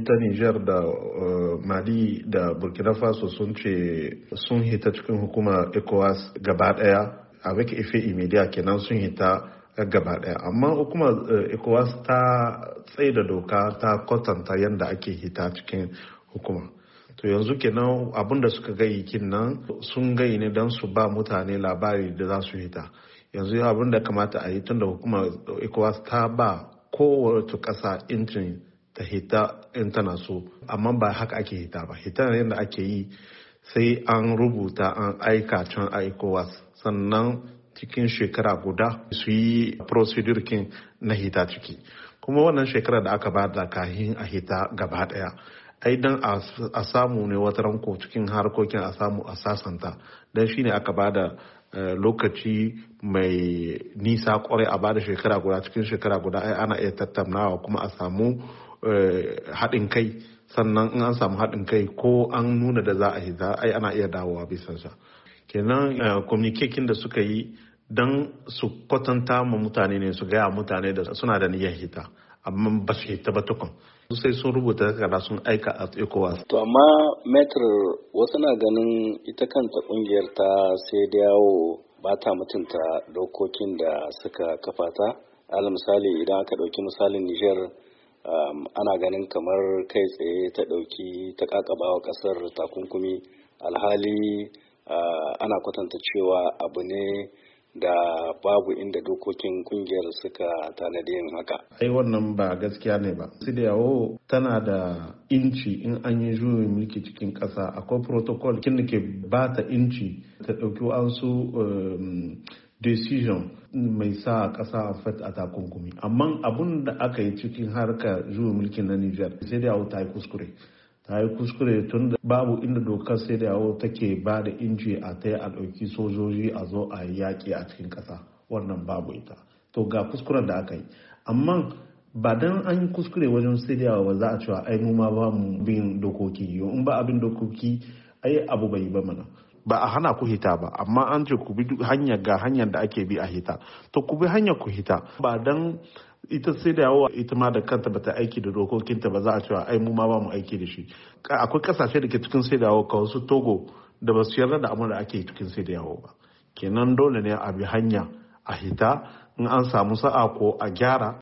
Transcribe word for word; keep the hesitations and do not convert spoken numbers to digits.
ta Niger da uh, Mali da Burkina Faso sun ce sun hita cikin hukumar ECOWAS gaba daya avec effet immédiat, kenan sun hita gaba daya. Amma hukumar uh, ECOWAS ta tsaye da doka ta kwatanta yadda ake hita cikin hukuma. To yanzu kenan abin da suka gayi nan sun gayi ne don su ba mutane labari da za su hita. Yanzu abin da kamata a yi, tunda hukumar ECOWAS ta ba kowace ƙasa incin ta hita in tana so, amma ba haka ake hita ba. Hita yadda ake yi sai an rubuta an aika can a ECOWAS, sannan cikin shekara guda su yi procedure kin na hita ciki. Kuma wannan shekara da aka ba da kahin a hita gaba daya, ai dan a samu ne wata ranko cikin harkokin a samu a sasanta, dan shine aka ba da lokaci mai nisa kwarai a bada shekara guda. Cikin shekara guda ai ana iya tattaunawa kuma a samu haɗin kai, sannan in an samu haɗin kai ko an nuna da za a hita ai ana iya dawowa bisan sa. Kenan communication da suka yi don su kwatanta ma mutane ne, su gaya mutane da suna da niyyar hita amma ba su hita ba tukun, sai sun rubuta takarda sun aika a ECOWAS. To amma metr wasu na ganin ita kanta kungiyar ta sai da yawo ba ta mutunta dokokin da suka kafa ta. Al misali idan aka ɗauki misalin Niger, um, ana ganin kamar kai tsaye ta ɗauki ta ƙaƙabawa ƙasar takunkumi, alhali uh, ana kwatanta cewa abu ne da babu inda dokokin kungiyar suka tanadi yin haka. Ai wannan ba gaskiya ne ba. Sidiyawo tana da inci in an yi juyin mulki cikin ƙasa. Akwai protocol kin da ke ba ta inci ta ɗauki wasu um, decision mai sa ƙasa a fet a takunkumi. Amma abun da aka yi cikin harkar juyin mulkin na Niger, Sidiyawo ta yi kuskure. ta yi kuskure tun da babu inda dokar sai da yawo take ba da inci a ta a ɗauki sojoji a zo a yaƙi a cikin ƙasa. Wannan babu ita. To ga kuskuren da aka yi, amma ba dan an yi kuskure wajen sai da yawo ba za a cewa ai mu ma ba mu bin dokoki. In ba abin dokoki ai abu bai ba mana. Ba a hana ku hita ba, amma an ce ku bi hanyar ga hanyar da ake bi a hita. To ku bi hanyar ku hita, ba dan ita sai da yawa ita ma da kanta bata aiki da dokokinta ba za a cewa ai mu ma ba mu aiki da shi. Akwai kasashe da ke cikin sai da yawa ka wasu Togo da ba su yarda da abin da ake cikin sai da yawa ba. Kenan dole ne a bi hanya a hita, in an samu sa'a ko a gyara